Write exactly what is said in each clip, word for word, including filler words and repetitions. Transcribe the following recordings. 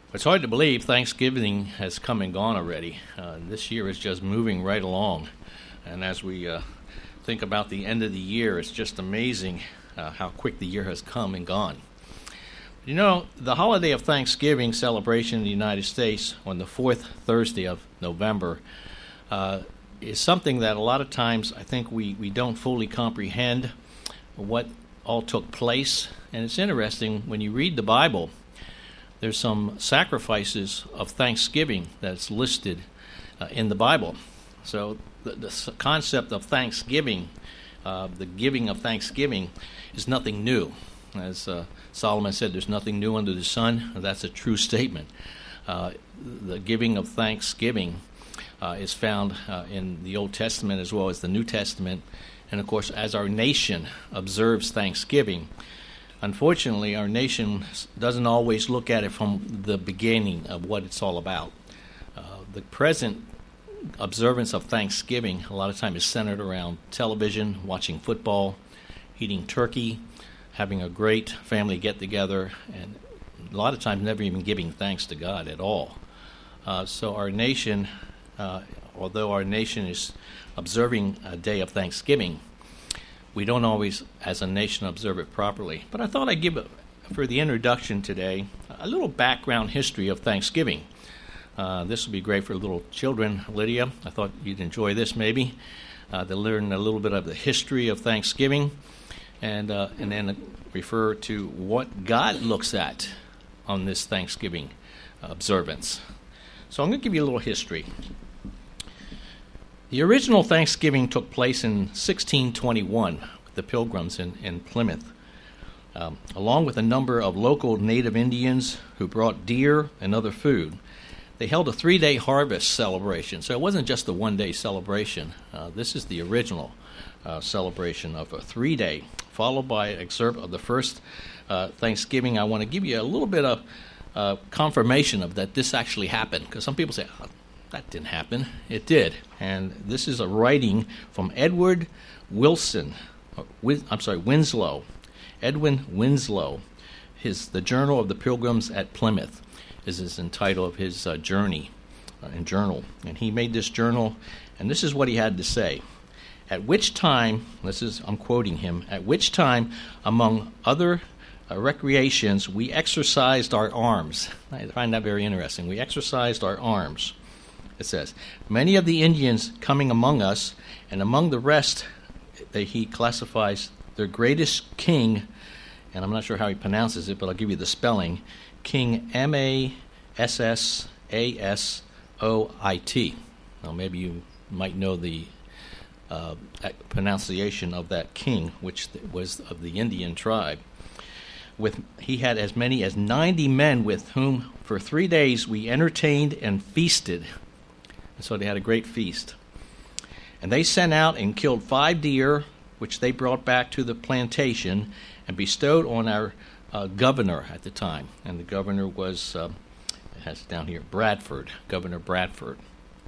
It's hard to believe Thanksgiving has come and gone already. Uh, this year is just moving right along. And as we uh, think about the end of the year, it's just amazing uh, how quick the year has come and gone. You know, the holiday of Thanksgiving celebration in the United States on the fourth Thursday of November uh, is something that a lot of times I think we, we don't fully comprehend what all took place. And it's interesting, when you read the Bible, there's some sacrifices of thanksgiving that's listed uh, in the Bible. So the, the concept of thanksgiving, uh, the giving of thanksgiving, is nothing new. As uh, Solomon said, there's nothing new under the sun. That's a true statement. Uh, the giving of thanksgiving uh, is found uh, in the Old Testament as well as the New Testament. And of course, as our nation observes Thanksgiving, unfortunately, our nation doesn't always look at it from the beginning of what it's all about. Uh, the present observance of Thanksgiving a lot of times is centered around television, watching football, eating turkey, having a great family get-together, and a lot of times never even giving thanks to God at all. Uh, so our nation, uh, although our nation is observing a day of Thanksgiving, we don't always, as a nation, observe it properly. But I thought I'd give, a, for the introduction today, a little background history of Thanksgiving. Uh, this will be great for little children, Lydia. I thought you'd enjoy this maybe, uh, to learn a little bit of the history of Thanksgiving, and uh, and then refer to what God looks at on this Thanksgiving observance. So I'm going to give you a little history. The original Thanksgiving took place in sixteen twenty-one with the Pilgrims in, in Plymouth, um, along with a number of local native Indians who brought deer and other food. They held a three-day harvest celebration, so it wasn't just a one-day celebration. Uh, this is the original uh, celebration of a three-day, followed by an excerpt of the first uh, Thanksgiving. I want to give you a little bit of uh, confirmation of that this actually happened, because some people say, oh, that didn't happen. It did. And this is a writing from Edward Wilson, or, I'm sorry, Winslow, Edwin Winslow. His The Journal of the Pilgrims at Plymouth is his entitled of his uh, journey uh, and journal. And he made this journal, and this is what he had to say. At which time, this is, I'm quoting him, at which time, among other uh, recreations, we exercised our arms. I find that very interesting. We exercised our arms. It says, many of the Indians coming among us, and among the rest, that he classifies their greatest king, and I'm not sure how he pronounces it, but I'll give you the spelling, King M A S S A S O I T. Now, maybe you might know the uh, pronunciation of that king, which was of the Indian tribe. With he had as many as ninety men with whom for three days we entertained and feasted. And so they had a great feast. And they sent out and killed five deer, which they brought back to the plantation and bestowed on our uh, governor at the time. And the governor was, uh, it has it down here, Bradford, Governor Bradford.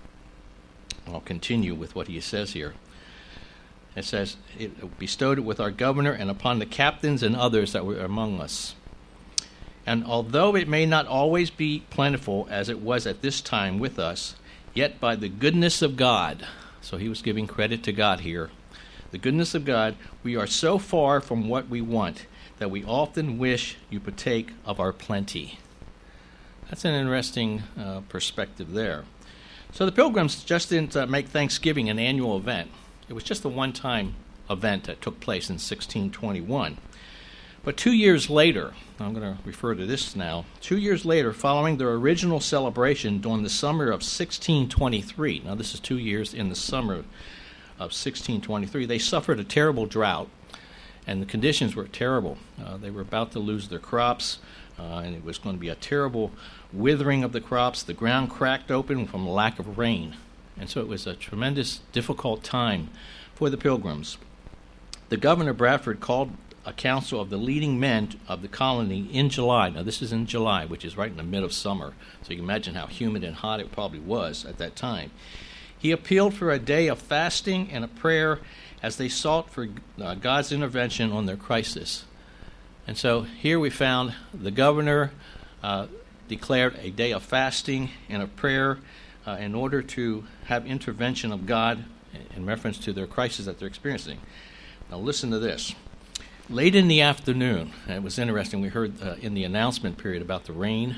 I'll continue with what he says here. It says, it bestowed it with our governor and upon the captains and others that were among us. And although it may not always be plentiful as it was at this time with us, yet by the goodness of God, so he was giving credit to God here, the goodness of God, we are so far from what we want that we often wish you partake of our plenty. That's an interesting uh, perspective there. So the Pilgrims just didn't uh, make Thanksgiving an annual event. It was just a one-time event that took place in sixteen twenty-one. But two years later, I'm going to refer to this now, two years later, following their original celebration during the summer of sixteen twenty-three, now this is two years in the summer of sixteen twenty-three, they suffered a terrible drought, and the conditions were terrible. Uh, they were about to lose their crops, uh, and it was going to be a terrible withering of the crops. The ground cracked open from lack of rain, and so it was a tremendous, difficult time for the Pilgrims. The Governor Bradford called a council of the leading men of the colony in July. Now, this is in July, which is right in the mid of summer, so you can imagine how humid and hot it probably was at that time. He appealed for a day of fasting and a prayer as they sought for uh, God's intervention on their crisis. And so here we found the governor uh, declared a day of fasting and of prayer uh, in order to have intervention of God in reference to their crisis that they're experiencing. Now listen to this. Late in the afternoon, and it was interesting, we heard uh, in the announcement period about the rain.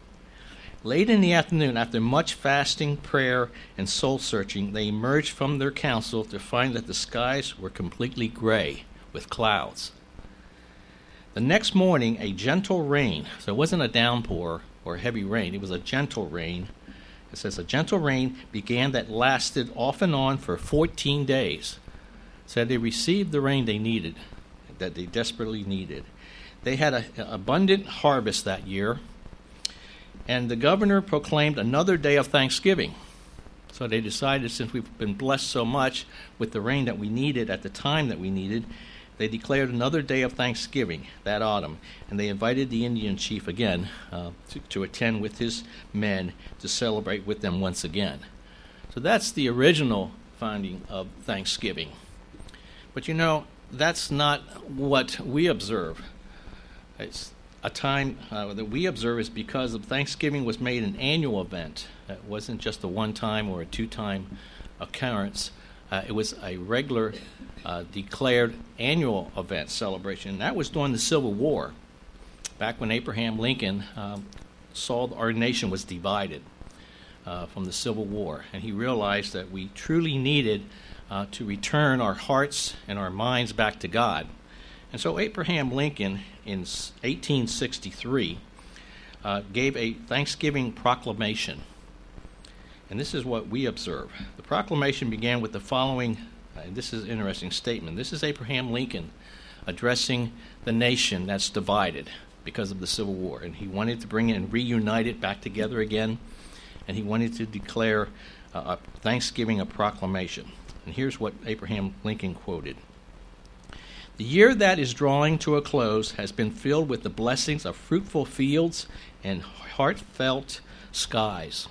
Late in the afternoon, after much fasting, prayer, and soul-searching, they emerged from their council to find that the skies were completely gray with clouds. The next morning, a gentle rain, so it wasn't a downpour or heavy rain, it was a gentle rain. It says a gentle rain began that lasted off and on for fourteen days. So they received the rain they needed, that they desperately needed. They had an abundant harvest that year, and the governor proclaimed another day of thanksgiving. So they decided, since we've been blessed so much with the rain that we needed at the time that we needed, they declared another day of thanksgiving that autumn, and they invited the Indian chief again uh, to, to attend with his men to celebrate with them once again. So that's the original founding of Thanksgiving. But you know, that's not what we observe. It's a time uh, that we observe is because of Thanksgiving was made an annual event. It wasn't just a one-time or a two-time occurrence. Uh, it was a regular uh, declared annual event celebration. And that was during the Civil War, back when Abraham Lincoln um, saw our nation was divided uh, from the Civil War. And he realized that we truly needed uh, to return our hearts and our minds back to God. And so Abraham Lincoln, in eighteen sixty-three, uh, gave a Thanksgiving proclamation. And this is what we observe. The proclamation began with the following, uh, this is an interesting statement. This is Abraham Lincoln addressing the nation that's divided because of the Civil War. And he wanted to bring it and reunite it back together again. And he wanted to declare uh, a Thanksgiving, a proclamation. And here's what Abraham Lincoln quoted. The year that is drawing to a close has been filled with the blessings of fruitful fields and heartfelt skies.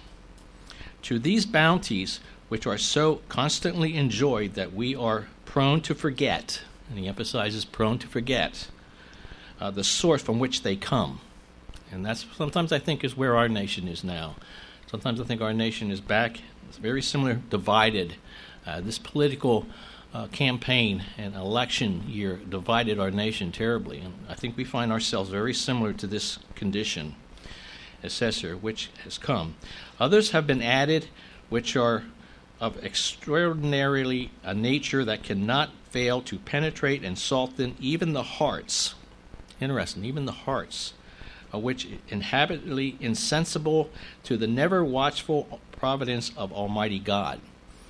To these bounties, which are so constantly enjoyed that we are prone to forget, and he emphasizes prone to forget, uh, the source from which they come. And that's sometimes I think is where our nation is now. Sometimes I think our nation is back, it's very similar, divided. Uh, this political uh, campaign and election year divided our nation terribly. And I think we find ourselves very similar to this condition, as says here, which has come. Others have been added, which are of extraordinarily a nature that cannot fail to penetrate and soften even the hearts. Interesting, even the hearts, of which inhabitantly insensible to the never watchful providence of Almighty God.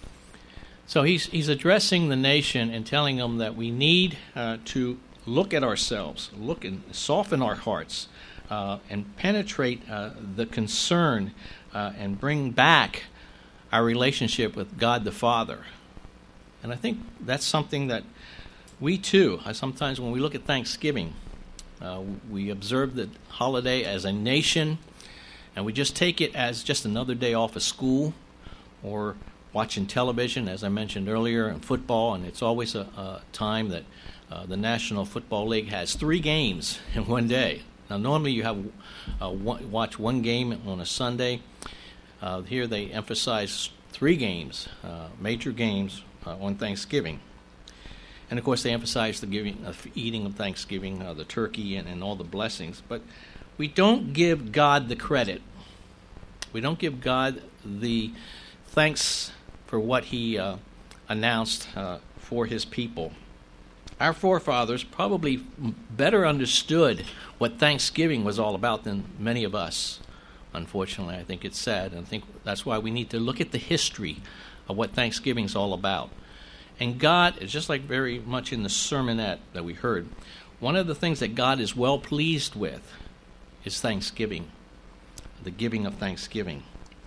So he's he's addressing the nation and telling them that we need uh, to look at ourselves, look and soften our hearts, uh, and penetrate uh, the concern uh, and bring back our relationship with God the Father. And I think that's something that we too, uh, sometimes when we look at Thanksgiving, uh, we observe the holiday as a nation, and we just take it as just another day off of school or watching television, as I mentioned earlier, and football, and it's always a, a time that uh, the National Football League has three games in one day. Now, normally you have uh, one, watch one game on a Sunday. Uh, here they emphasize three games, uh, major games uh, on Thanksgiving. And, of course, they emphasize the giving, uh, eating of Thanksgiving, uh, the turkey, and, and all the blessings. But we don't give God the credit. We don't give God the thanks for what he uh, announced uh, for his people. Our forefathers probably better understood what Thanksgiving was all about than many of us. Unfortunately, I think it's sad, and I think that's why we need to look at the history of what Thanksgiving is all about. And God, is just like very much in the sermonette that we heard, one of the things that God is well pleased with is Thanksgiving, the giving of Thanksgiving.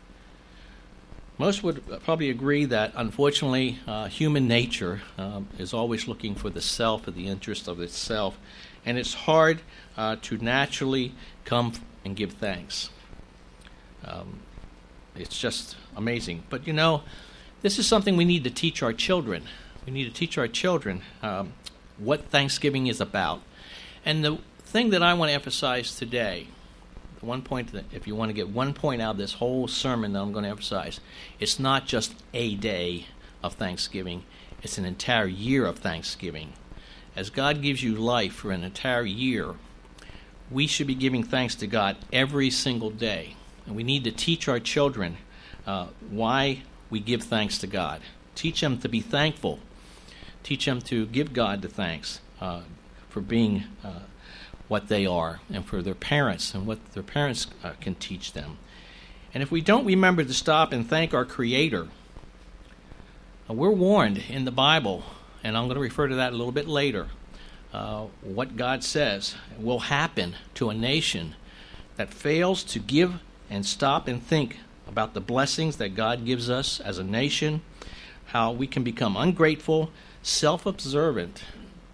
Most would probably agree that, unfortunately, uh, human nature um, is always looking for the self, or the interest of itself, and it's hard uh, to naturally come and give thanks. Um, it's just amazing. But, you know, this is something we need to teach our children. We need to teach our children um, what Thanksgiving is about. And the thing that I want to emphasize today, one point, that if you want to get one point out of this whole sermon that I'm going to emphasize, it's not just a day of Thanksgiving. It's an entire year of Thanksgiving. As God gives you life for an entire year, we should be giving thanks to God every single day. And we need to teach our children uh, why we give thanks to God. Teach them to be thankful. Teach them to give God the thanks uh, for being uh, what they are, and for their parents and what their parents uh, can teach them. And if we don't remember to stop and thank our Creator, uh, we're warned in the Bible, and I'm going to refer to that a little bit later, uh, what God says will happen to a nation that fails to give and stop and think about the blessings that God gives us as a nation, how we can become ungrateful, self-observant,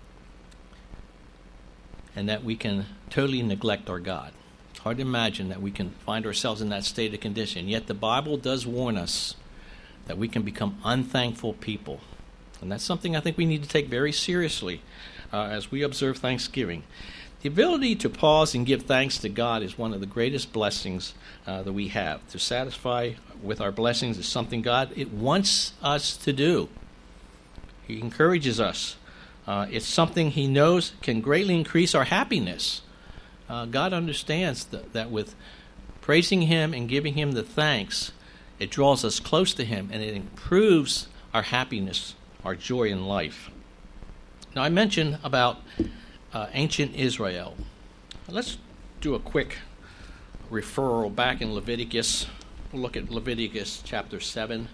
and that we can totally neglect our God. It's hard to imagine that we can find ourselves in that state of condition. Yet the Bible does warn us that we can become unthankful people. And that's something I think we need to take very seriously uh, as we observe Thanksgiving. The ability to pause and give thanks to God is one of the greatest blessings uh, that we have. To satisfy with our blessings is something God it wants us to do. He encourages us. Uh, it's something He knows can greatly increase our happiness. Uh, God understands that, that with praising Him and giving Him the thanks, it draws us close to Him, and it improves our happiness, our joy in life. Now, I mentioned about uh, ancient Israel. Let's do a quick referral back in Leviticus. We'll look at Leviticus chapter seven.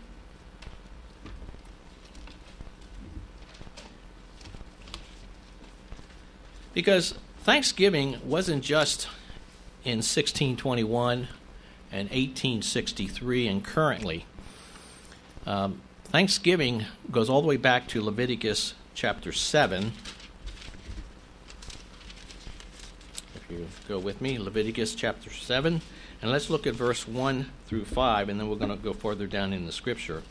Because Thanksgiving wasn't just in sixteen twenty-one and eighteen sixty-three and currently. Um, Thanksgiving goes all the way back to Leviticus chapter seven. If you go with me, Leviticus chapter seven. And let's look at verse one through five, and then we're going to go further down in the Scripture.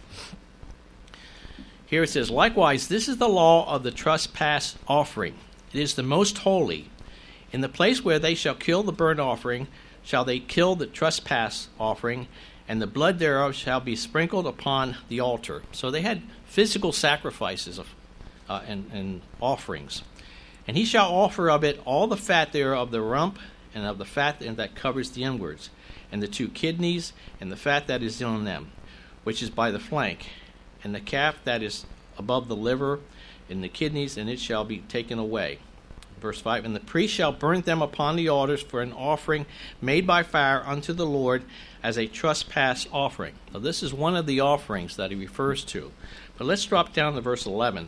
Here it says, "Likewise, this is the law of the trespass offering. It is the most holy. In the place where they shall kill the burnt offering, shall they kill the trespass offering, and the blood thereof shall be sprinkled upon the altar." So they had physical sacrifices of, uh, and, and offerings. "And he shall offer of it all the fat thereof, the rump, and of the fat that covers the inwards, and the two kidneys, and the fat that is on them, which is by the flank, and the calf that is above the liver, and the kidneys, and it shall be taken away." Verse five, "And the priest shall burn them upon the altars for an offering made by fire unto the Lord as a trespass offering." Now this is one of the offerings that he refers to. But let's drop down to verse eleven.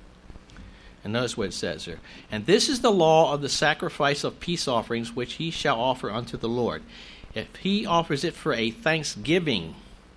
And notice what it says here. "And this is the law of the sacrifice of peace offerings which he shall offer unto the Lord. If he offers it for a thanksgiving,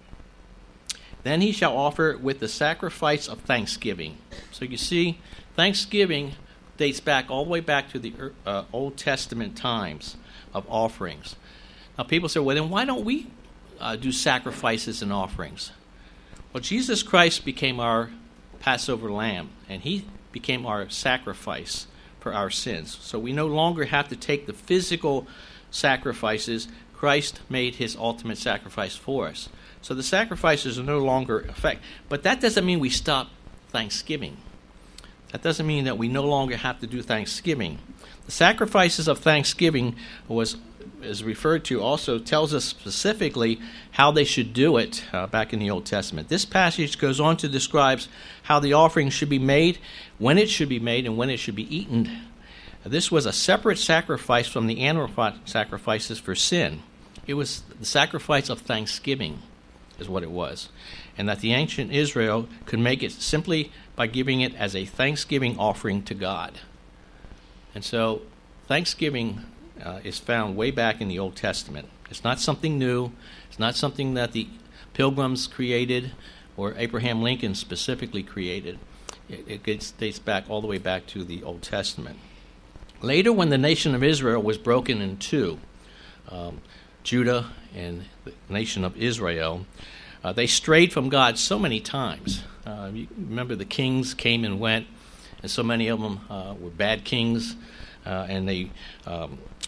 then he shall offer it with the sacrifice of thanksgiving." So you see, thanksgiving dates back all the way back to the uh, Old Testament times of offerings. Now people say, well, then why don't we uh, do sacrifices and offerings? Well, Jesus Christ became our Passover lamb, and he became our sacrifice for our sins. So we no longer have to take the physical sacrifices. Christ made his ultimate sacrifice for us. So the sacrifices are no longer effect. But that doesn't mean we stop Thanksgiving. That doesn't mean that we no longer have to do Thanksgiving. The sacrifices of Thanksgiving was is referred to also tells us specifically how they should do it uh, back in the Old Testament. This passage goes on to describe how the offering should be made, when it should be made, and when it should be eaten. This was a separate sacrifice from the animal sacrifices for sin. It was the sacrifice of thanksgiving is what it was. And that the ancient Israel could make it simply by giving it as a thanksgiving offering to God. And so thanksgiving uh, is found way back in the Old Testament. It's not something new. It's not something that the Pilgrims created or Abraham Lincoln specifically created. It, it gets, dates back all the way back to the Old Testament. Later, when the nation of Israel was broken in two, um, Judah and the nation of Israel, uh, they strayed from God so many times. Uh, you remember the kings came and went, and so many of them uh, were bad kings, uh, and they um,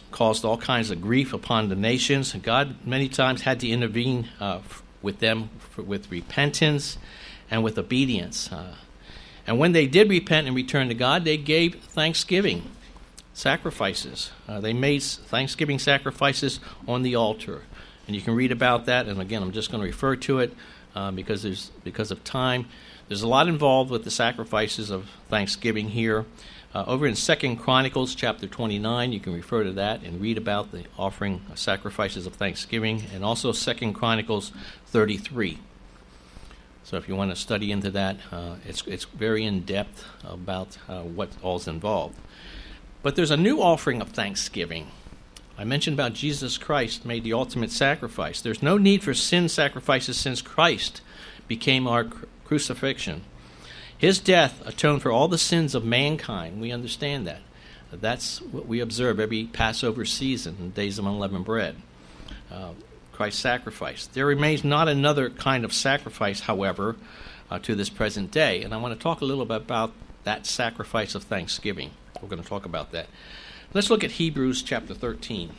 caused all kinds of grief upon the nations. God many times had to intervene uh, with them for, with repentance and with obedience. Uh, and when they did repent and return to God, they gave thanksgiving sacrifices. Uh, they made thanksgiving sacrifices on the altar. And you can read about that. And again, I'm just going to refer to it uh, because there's because of time. There's a lot involved with the sacrifices of thanksgiving here. Uh, over in Second Chronicles chapter twenty-nine, you can refer to that and read about the offering of sacrifices of thanksgiving, and also Second Chronicles thirty-three. So if you want to study into that, uh, it's it's very in-depth about uh, what all's involved. But there's a new offering of thanksgiving. I mentioned about Jesus Christ made the ultimate sacrifice. There's no need for sin sacrifices since Christ became our cru- crucifixion. His death atoned for all the sins of mankind. We understand that. That's what we observe every Passover season, in Days of Unleavened Bread. Uh, Christ's sacrifice. There remains not another kind of sacrifice, however, uh, to this present day. And I want to talk a little bit about that sacrifice of thanksgiving. We're going to talk about that. Let's look at Hebrews chapter thirteen.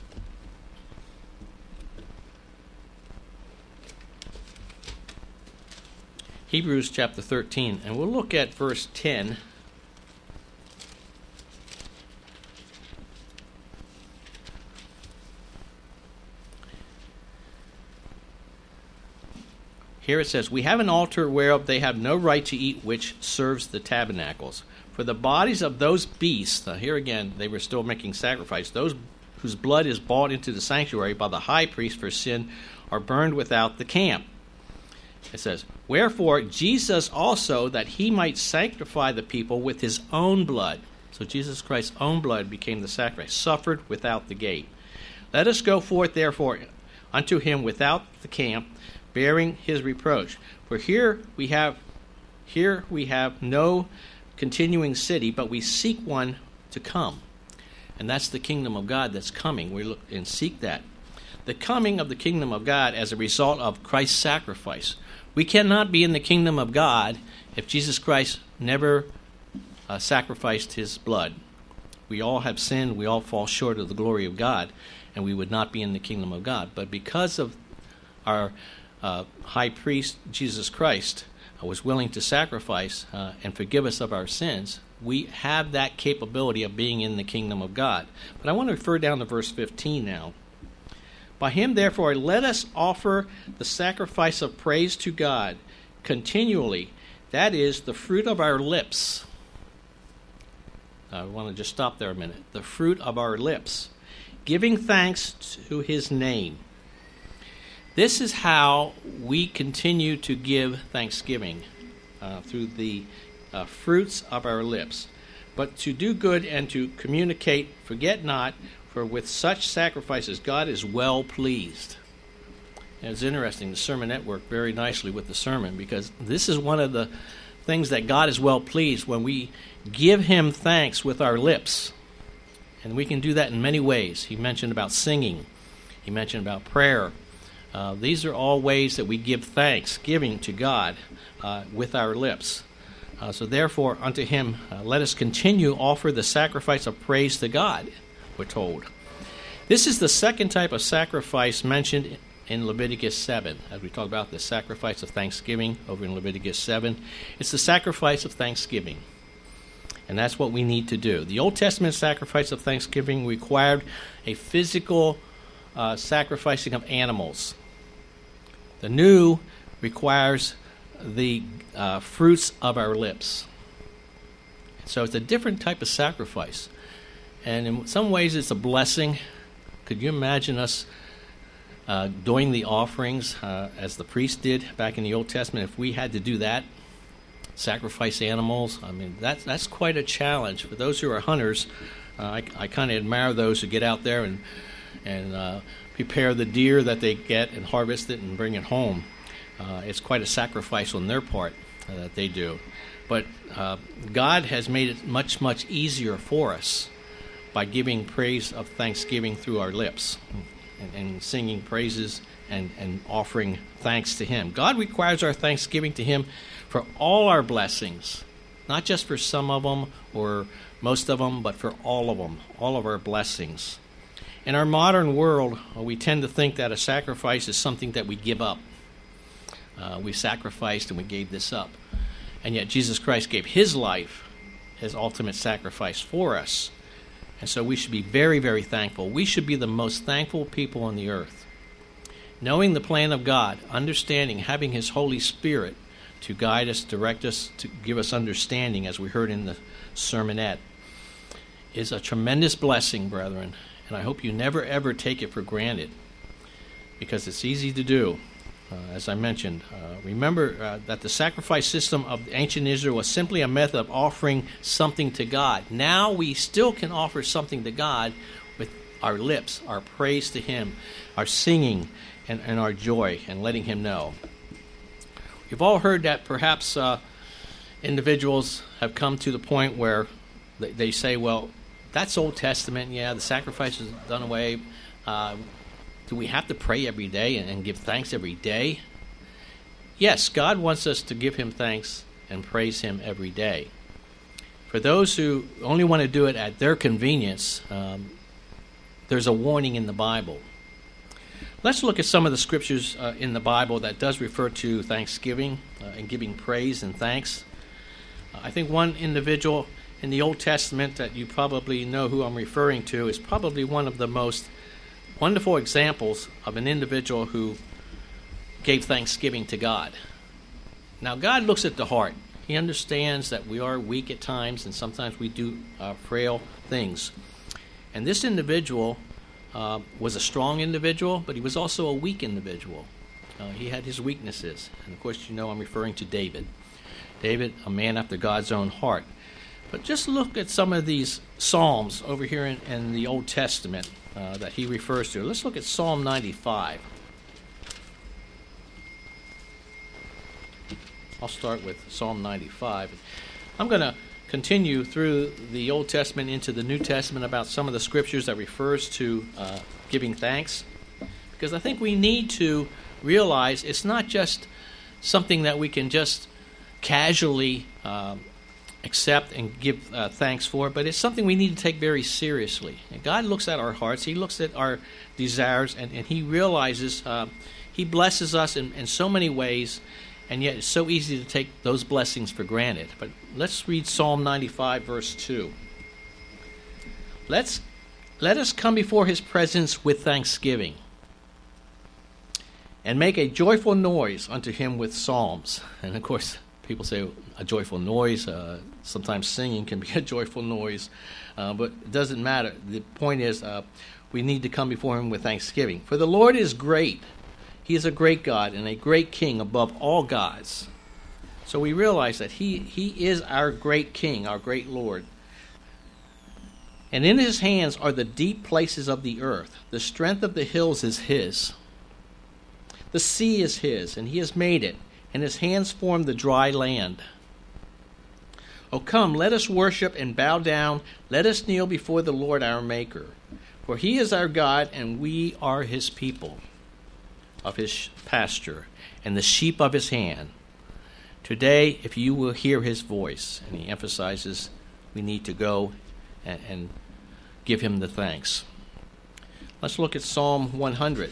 Hebrews chapter thirteen, and we'll look at verse ten. Here it says, "We have an altar whereof they have no right to eat, which serves the tabernacles. For the bodies of those beasts," now here again, they were still making sacrifice, "those whose blood is brought into the sanctuary by the high priest for sin, are burned without the camp." It says, "Wherefore Jesus also, that he might sanctify the people with his own blood." So Jesus Christ's own blood became the sacrifice, "suffered without the gate. Let us go forth therefore unto him without the camp, bearing his reproach. For here we have here we have no continuing city, but we seek one to come." And that's the kingdom of God that's coming. We look and seek that. The coming of the kingdom of God as a result of Christ's sacrifice. We cannot be in the kingdom of God if Jesus Christ never uh, sacrificed his blood. We all have sinned. We all fall short of the glory of God, and we would not be in the kingdom of God. But because of our uh, high priest, Jesus Christ, was willing to sacrifice uh, and forgive us of our sins, we have that capability of being in the kingdom of God. But I want to refer down to verse fifteen now. "By him, therefore, let us offer the sacrifice of praise to God continually, that is, the fruit of our lips." I want to just stop there a minute. The fruit of our lips, giving thanks to his name. This is how we continue to give thanksgiving, uh, through the uh, fruits of our lips. "But to do good and to communicate, forget not, for with such sacrifices God is well pleased." And it's interesting, the Sermonette worked very nicely with the sermon, because this is one of the things that God is well pleased, when we give him thanks with our lips. And we can do that in many ways. He mentioned about singing. He mentioned about prayer. Uh, these are all ways that we give thanksgiving to God uh, with our lips. Uh, so therefore, unto him, uh, let us continue offer the sacrifice of praise to God, we're told. This is the second type of sacrifice mentioned in Leviticus seven. As we talk about the sacrifice of thanksgiving over in Leviticus seven, it's the sacrifice of thanksgiving. And that's what we need to do. The Old Testament sacrifice of thanksgiving required a physical uh, sacrificing of animals. The new requires the uh, fruits of our lips. So it's a different type of sacrifice. And in some ways it's a blessing. Could you imagine us uh, doing the offerings uh, as the priest did back in the Old Testament? If we had to do that, sacrifice animals, I mean, that's, that's quite a challenge. For those who are hunters, uh, I, I kind of admire those who get out there and, and uh, prepare the deer that they get and harvest it and bring it home. Uh, it's quite a sacrifice on their part uh, that they do. But uh, God has made it much, much easier for us by giving praise of thanksgiving through our lips and, and singing praises and, and offering thanks to him. God requires our thanksgiving to him for all our blessings, not just for some of them or most of them, but for all of them, all of our blessings. In our modern world, uh, we tend to think that a sacrifice is something that we give up. Uh, we sacrificed and we gave this up. And yet Jesus Christ gave his life, his ultimate sacrifice for us. And so we should be very, very thankful. We should be the most thankful people on the earth. Knowing the plan of God, understanding, having his Holy Spirit to guide us, direct us, to give us understanding, as we heard in the sermonette, is a tremendous blessing, brethren. And I hope you never, ever take it for granted, because it's easy to do. Uh, as I mentioned, uh, remember uh, that the sacrifice system of ancient Israel was simply a method of offering something to God. Now we still can offer something to God with our lips, our praise to him, our singing, and, and our joy, and letting him know. You've all heard that perhaps uh, individuals have come to the point where they, they say, well, that's Old Testament, yeah, the sacrifice is done away. Uh, do we have to pray every day and, and give thanks every day? Yes, God wants us to give him thanks and praise him every day. For those who only want to do it at their convenience, um, there's a warning in the Bible. Let's look at some of the scriptures uh, in the Bible that does refer to thanksgiving uh, and giving praise and thanks. Uh, I think one individual in the Old Testament that you probably know who I'm referring to is probably one of the most wonderful examples of an individual who gave thanksgiving to God. Now, God looks at the heart. He understands that we are weak at times, and sometimes we do uh, frail things. And this individual uh, was a strong individual, but he was also a weak individual. Uh, he had his weaknesses. And, of course, you know I'm referring to David. David, a man after God's own heart. But just look at some of these Psalms over here in, in the Old Testament uh, that he refers to. Let's look at Psalm ninety-five. I'll start with Psalm ninety-five. I'm going to continue through the Old Testament into the New Testament about some of the scriptures that refers to uh, giving thanks, because I think we need to realize it's not just something that we can just casually um, accept and give uh, thanks for, but it's something we need to take very seriously. And God looks at our hearts, he looks at our desires, and, and he realizes uh, he blesses us in, in so many ways, and yet it's so easy to take those blessings for granted. But let's read Psalm ninety-five, verse two. Let's, let us come before his presence with thanksgiving, and make a joyful noise unto him with psalms. And of course, people say a joyful noise. Uh, sometimes singing can be a joyful noise, uh, but it doesn't matter. The point is uh, we need to come before him with thanksgiving. For the Lord is great. He is a great God and a great King above all gods. So we realize that he, he is our great King, our great Lord. And in his hands are the deep places of the earth. The strength of the hills is his. The sea is his, and he has made it, and his hands formed the dry land. O come, let us worship and bow down. Let us kneel before the Lord our Maker. For he is our God, and we are his people, of his pasture, and the sheep of his hand. Today, if you will hear his voice, and he emphasizes we need to go and, and give him the thanks. Let's look at Psalm one hundred.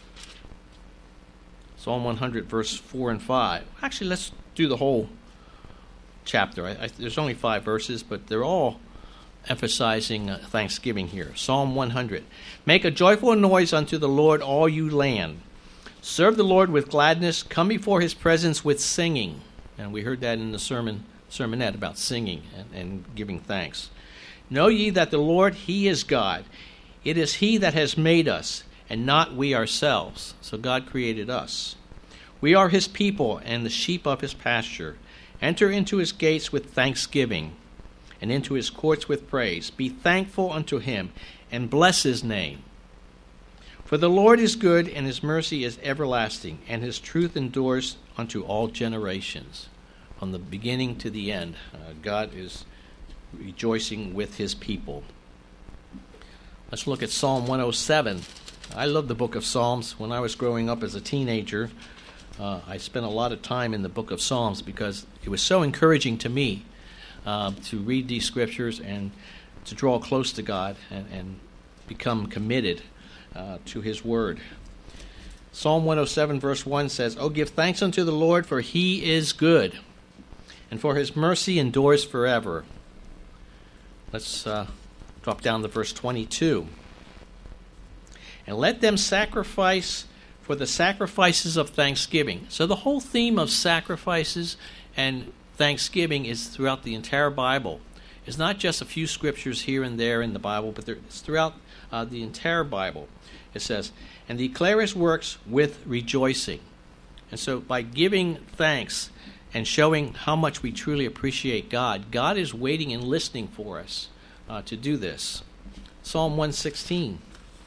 Psalm one hundred, verse four and five. Actually, let's do the whole chapter. I, I, there's only five verses, but they're all emphasizing uh, thanksgiving here. Psalm one hundred. Make a joyful noise unto the Lord, all you land. Serve the Lord with gladness. Come before his presence with singing. And we heard that in the sermon sermonette about singing and, and giving thanks. Know ye that the Lord, he is God. It is he that has made us, and not we ourselves. So God created us. We are his people and the sheep of his pasture. Enter into his gates with thanksgiving, and into his courts with praise. Be thankful unto him, and bless his name. For the Lord is good, and his mercy is everlasting, and his truth endures unto all generations. From the beginning to the end, uh, God is rejoicing with his people. Let's look at Psalm one oh seven. I love the book of Psalms. When I was growing up as a teenager, uh, I spent a lot of time in the book of Psalms because it was so encouraging to me uh, to read these scriptures and to draw close to God and, and become committed uh, to his word. Psalm one oh seven verse one says, "Oh, give thanks unto the Lord, for he is good, and for his mercy endures forever." Let's uh, drop down to verse twenty-two. "And let them sacrifice for the sacrifices of thanksgiving." So the whole theme of sacrifices and thanksgiving is throughout the entire Bible. It's not just a few scriptures here and there in the Bible, but it's throughout uh, the entire Bible. It says, "And declare his works with rejoicing." And so by giving thanks and showing how much we truly appreciate God, God is waiting and listening for us uh, to do this. Psalm one sixteen.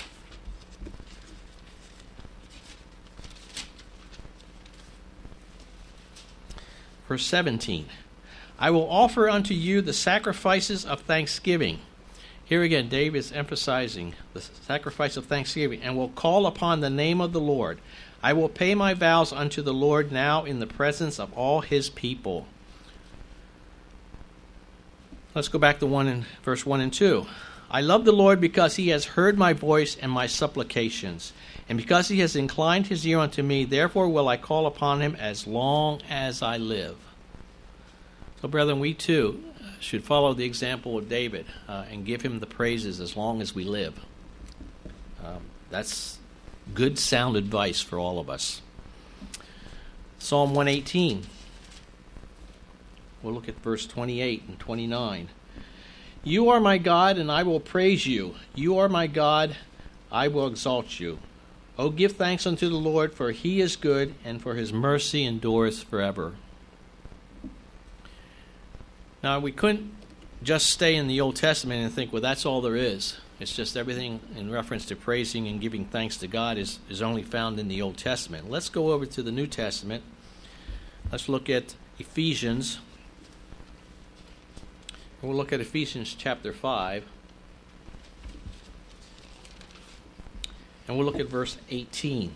Verse seventeen, "I will offer unto you the sacrifices of thanksgiving." Here again, David is emphasizing the sacrifice of thanksgiving, "and will call upon the name of the Lord. I will pay my vows unto the Lord now in the presence of all his people." Let's go back to one in verse one and two. "I love the Lord because he has heard my voice and my supplications, and because he has inclined his ear unto me, therefore will I call upon him as long as I live." So, brethren, we too should follow the example of David uh, and give him the praises as long as we live. Um, that's good, sound advice for all of us. Psalm one eighteen. We'll look at verse twenty-eight and twenty-nine. "You are my God, and I will praise you. You are my God, I will exalt you. Oh, give thanks unto the Lord, for he is good, and for his mercy endures forever." Now, we couldn't just stay in the Old Testament and think, well, that's all there is. It's just everything in reference to praising and giving thanks to God is, is only found in the Old Testament. Let's go over to the New Testament. Let's look at Ephesians. We'll look at Ephesians chapter five. And we'll look at verse eighteen.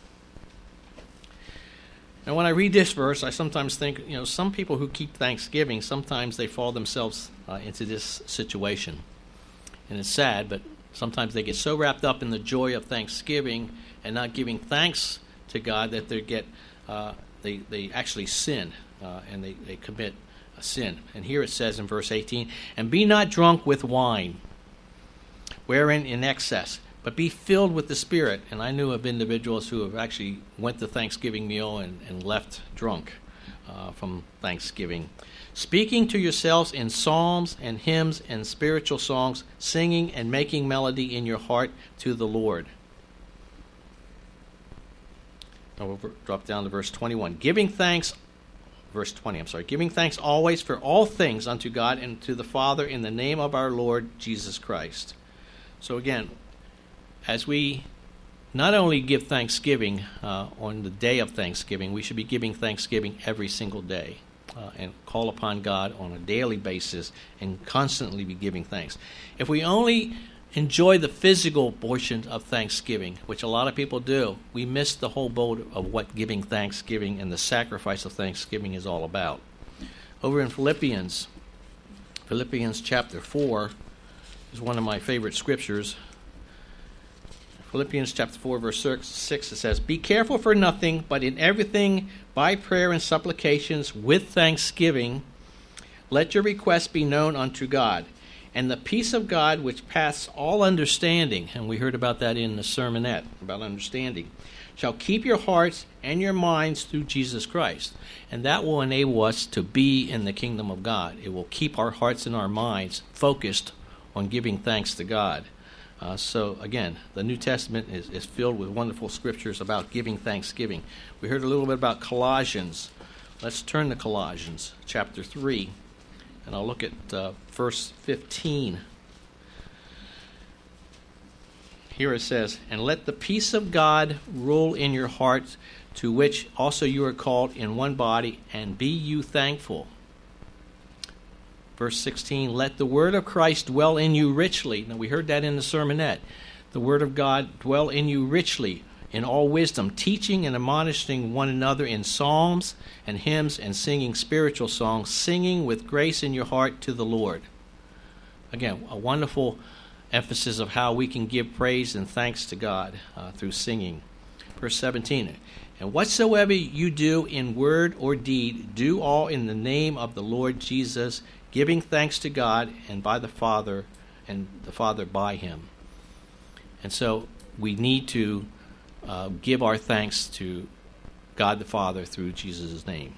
And when I read this verse, I sometimes think, you know, some people who keep Thanksgiving, sometimes they fall themselves uh, into this situation. And it's sad, but sometimes they get so wrapped up in the joy of Thanksgiving and not giving thanks to God that they get uh, they they actually sin uh, and they, they commit a sin. And here it says in verse eighteen, "And be not drunk with wine, wherein in excess, but be filled with the Spirit." And I knew of individuals who have actually went to Thanksgiving meal and, and left drunk uh, from Thanksgiving. "Speaking to yourselves in psalms and hymns and spiritual songs, singing and making melody in your heart to the Lord." Now we'll drop down to verse twenty-one. "Giving thanks," verse twenty, I'm sorry, "giving thanks always for all things unto God and to the Father in the name of our Lord Jesus Christ." So again, as we not only give thanksgiving uh, on the day of Thanksgiving, we should be giving thanksgiving every single day uh, and call upon God on a daily basis and constantly be giving thanks. If we only enjoy the physical portion of Thanksgiving, which a lot of people do, we miss the whole boat of what giving thanksgiving and the sacrifice of Thanksgiving is all about. Over in Philippians, Philippians chapter four is one of my favorite scriptures. Philippians chapter four, verse six, it says, "Be careful for nothing, but in everything by prayer and supplications with thanksgiving, let your requests be known unto God. And the peace of God, which passeth all understanding," and we heard about that in the sermonette, about understanding, "shall keep your hearts and your minds through Jesus Christ." And that will enable us to be in the kingdom of God. It will keep our hearts and our minds focused on giving thanks to God. Uh, so, again, the New Testament is, is filled with wonderful scriptures about giving thanksgiving. We heard a little bit about Colossians. Let's turn to Colossians chapter three, and I'll look at uh, verse fifteen. Here it says, "And let the peace of God rule in your hearts, to which also you are called in one body, and be you thankful." Verse sixteen, "Let the word of Christ dwell in you richly." Now, we heard that in the sermonette. The word of God dwell in you richly in all wisdom, teaching and admonishing one another in psalms and hymns and singing spiritual songs, singing with grace in your heart to the Lord. Again, a wonderful emphasis of how we can give praise and thanks to God uh, through singing. Verse seventeen, and whatsoever you do in word or deed, do all in the name of the Lord Jesus, giving thanks to God and by the Father, and the Father by him. And so we need to uh, give our thanks to God the Father through Jesus' name.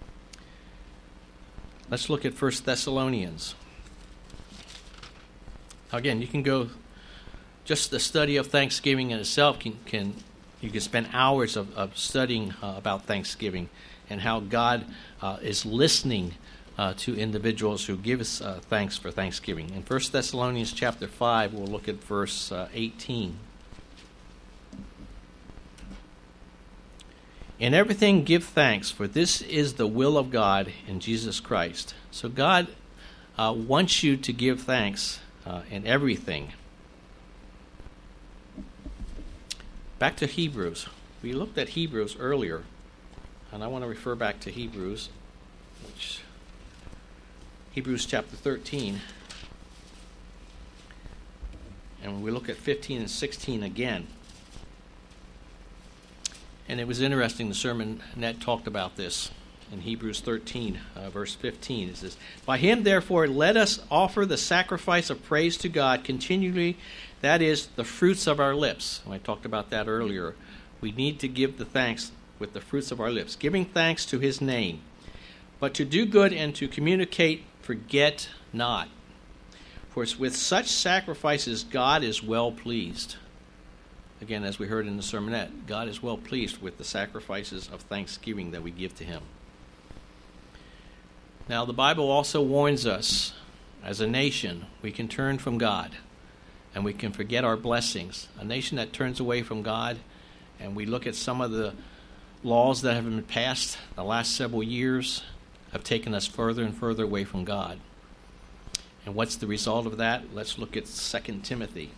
Let's look at First Thessalonians. Again, you can go, just the study of Thanksgiving in itself can, can you can spend hours of, of studying uh, about Thanksgiving and how God uh, is listening uh, to individuals who give us uh, thanks for Thanksgiving. In First Thessalonians chapter five, we'll look at verse uh, eighteen. In everything give thanks, for this is the will of God in Jesus Christ. So God uh, wants you to give thanks uh, in everything. Back to Hebrews. We looked at Hebrews earlier, and I want to refer back to Hebrews, which Hebrews chapter thirteen. And we look at fifteen and sixteen again. And it was interesting, the sermon, Ned talked about this in Hebrews thirteen, uh, verse fifteen. It says, by him, therefore, let us offer the sacrifice of praise to God continually, that is, the fruits of our lips. And I talked about that earlier. We need to give the thanks with the fruits of our lips, giving thanks to his name. But to do good and to communicate, forget not. For with such sacrifices God is well pleased. Again, as we heard in the sermonette, God is well pleased with the sacrifices of thanksgiving that we give to him. Now, the Bible also warns us, as a nation, we can turn from God and we can forget our blessings. A nation that turns away from God, and we look at some of the laws that have been passed the last several years, have taken us further and further away from God. And what's the result of that? Let's look at Second Timothy.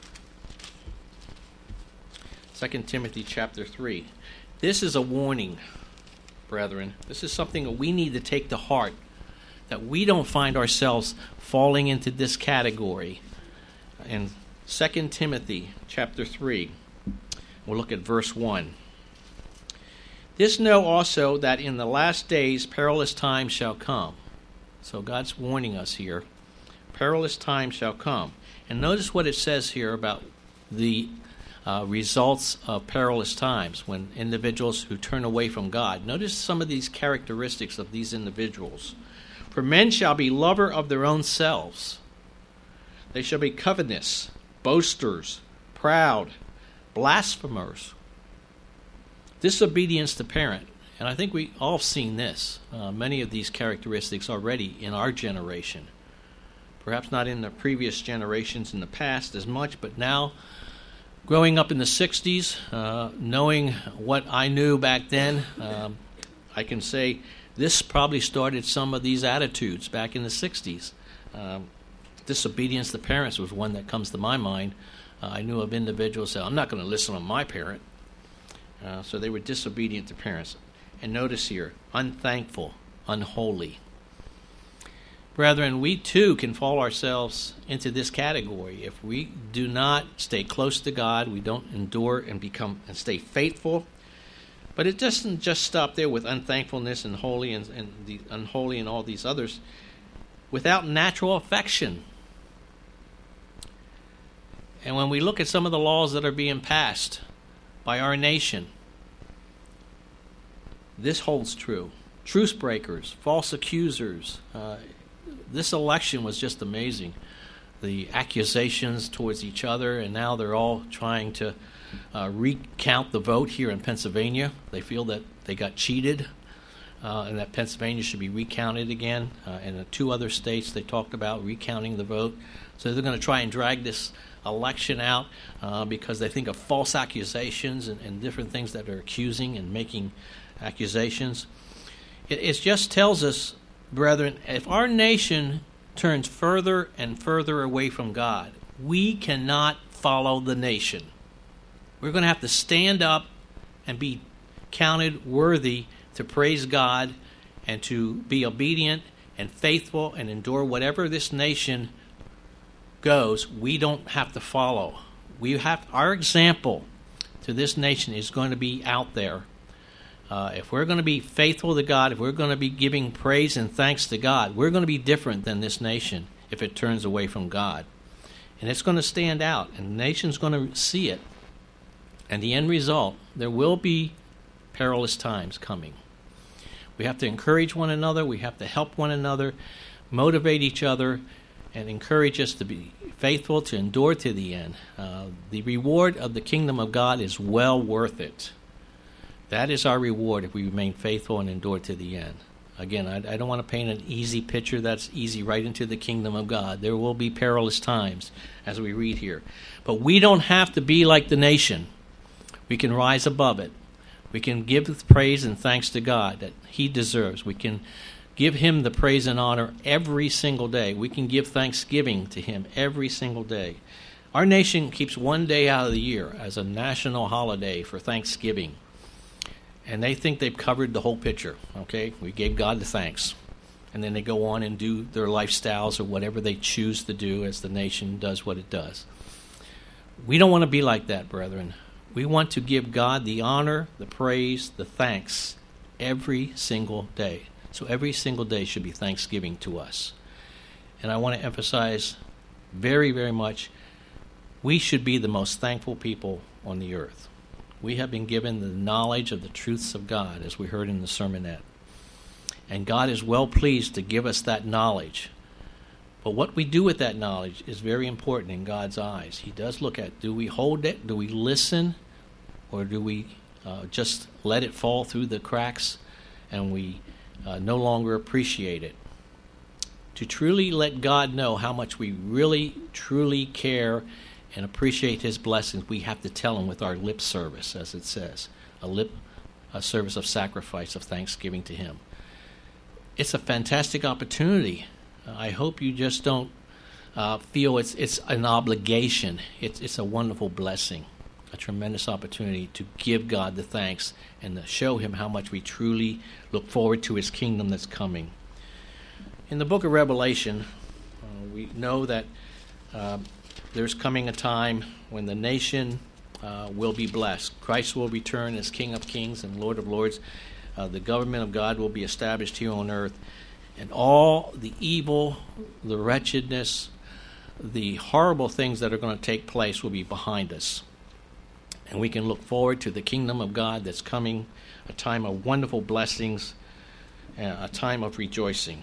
Second Timothy chapter three. This is a warning, brethren. This is something that we need to take to heart, that we don't find ourselves falling into this category. In Second Timothy chapter three, we'll look at verse one. This know also that in the last days perilous times shall come. So God's warning us here. Perilous times shall come. And notice what it says here about the Uh, results of perilous times when individuals who turn away from God. Notice some of these characteristics of these individuals. For men shall be lover of their own selves. They shall be covetous, boasters, proud, blasphemers, disobedience to parent. And I think we all have seen this, uh, many of these characteristics already in our generation. Perhaps not in the previous generations in the past as much, but now, growing up in the sixties, uh, knowing what I knew back then, um, I can say this probably started some of these attitudes back in the sixties. Um, disobedience to parents was one that comes to my mind. Uh, I knew of individuals that I'm not going to listen to my parent. Uh, so they were disobedient to parents. And notice here, unthankful, unholy. Brethren, we too can fall ourselves into this category. If we do not stay close to God, we don't endure and become and stay faithful. But it doesn't just stop there with unthankfulness and holy and, and the unholy and all these others. Without natural affection. And when we look at some of the laws that are being passed by our nation, this holds true. Truce breakers, false accusers. Uh, this election was just amazing. The accusations towards each other, and now they're all trying to uh, recount the vote here in Pennsylvania. They feel that they got cheated, uh, and that Pennsylvania should be recounted again. Uh, and the two other states, they talked about recounting the vote. So they're going to try and drag this election out uh, because they think of false accusations and, and different things that are accusing and making accusations. It, it just tells us, brethren, if our nation turns further and further away from God, we cannot follow the nation. We're going to have to stand up and be counted worthy to praise God and to be obedient and faithful and endure whatever this nation goes, we don't have to follow. We have our example to this nation is going to be out there. Uh, if we're going to be faithful to God, if we're going to be giving praise and thanks to God, we're going to be different than this nation if it turns away from God. And it's going to stand out, and the nation's going to see it. And the end result, there will be perilous times coming. We have to encourage one another. We have to help one another, motivate each other, and encourage us to be faithful, to endure to the end. Uh, the reward of the kingdom of God is well worth it. That is our reward if we remain faithful and endure to the end. Again, I, I don't want to paint an easy picture that's easy right into the kingdom of God. There will be perilous times, as we read here. But we don't have to be like the nation. We can rise above it. We can give praise and thanks to God that He deserves. We can give Him the praise and honor every single day. We can give thanksgiving to Him every single day. Our nation keeps one day out of the year as a national holiday for Thanksgiving. And they think they've covered the whole picture, okay? We gave God the thanks. And then they go on and do their lifestyles or whatever they choose to do as the nation does what it does. We don't want to be like that, brethren. We want to give God the honor, the praise, the thanks every single day. So every single day should be Thanksgiving to us. And I want to emphasize very, very much, we should be the most thankful people on the earth. We have been given the knowledge of the truths of God, as we heard in the sermonette. And God is well pleased to give us that knowledge. But what we do with that knowledge is very important in God's eyes. He does look at, do we hold it, do we listen, or do we uh, just let it fall through the cracks and we uh, no longer appreciate it? To truly let God know how much we really, truly care and appreciate His blessings, we have to tell Him with our lip service, as it says, a lip a service of sacrifice, of thanksgiving to Him. It's a fantastic opportunity. Uh, I hope you just don't uh, feel it's it's an obligation. It's it's a wonderful blessing, a tremendous opportunity to give God the thanks and to show Him how much we truly look forward to His kingdom that's coming. In the book of Revelation, uh, we know that uh, there's coming a time when the nation uh, will be blessed. Christ will return as King of Kings and Lord of Lords. Uh, the government of God will be established here on earth. And all the evil, the wretchedness, the horrible things that are going to take place will be behind us. And we can look forward to the kingdom of God that's coming, a time of wonderful blessings, a time of rejoicing.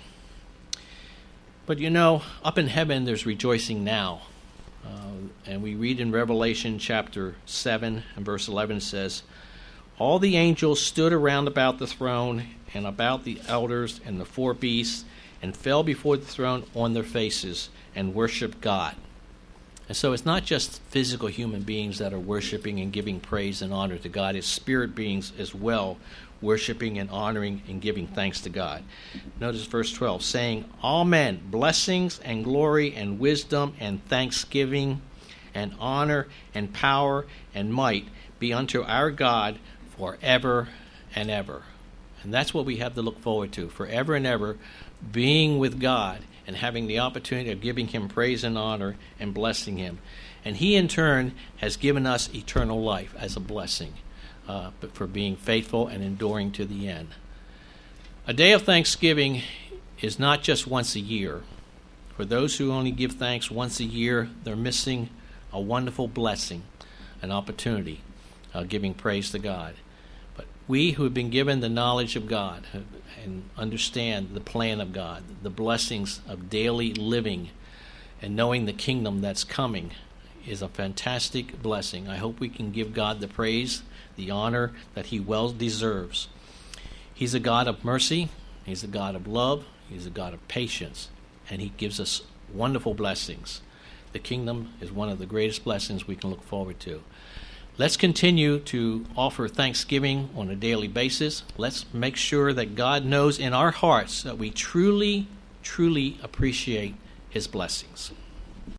But you know, up in heaven there's rejoicing now. Uh, and we read in Revelation chapter seven and verse eleven says, all the angels stood around about the throne and about the elders and the four beasts and fell before the throne on their faces and worshiped God. And so it's not just physical human beings that are worshiping and giving praise and honor to God. It's spirit beings as well, worshiping and honoring and giving thanks to God. Notice verse twelve, saying, amen, blessings and glory and wisdom and thanksgiving and honor and power and might be unto our God forever and ever. And that's what we have to look forward to, forever and ever, being with God and having the opportunity of giving Him praise and honor and blessing Him. And He in turn has given us eternal life as a blessing, uh, but for being faithful and enduring to the end. A day of thanksgiving is not just once a year. For those who only give thanks once a year, they're missing a wonderful blessing, an opportunity, uh, giving praise to God. But we who have been given the knowledge of God and understand the plan of God, the blessings of daily living and knowing the kingdom that's coming is a fantastic blessing. I hope we can give God the praise, the honor that He well deserves. He's a God of mercy. He's a God of love. He's a God of patience. And He gives us wonderful blessings. The kingdom is one of the greatest blessings we can look forward to. Let's continue to offer thanksgiving on a daily basis. Let's make sure that God knows in our hearts that we truly, truly appreciate His blessings.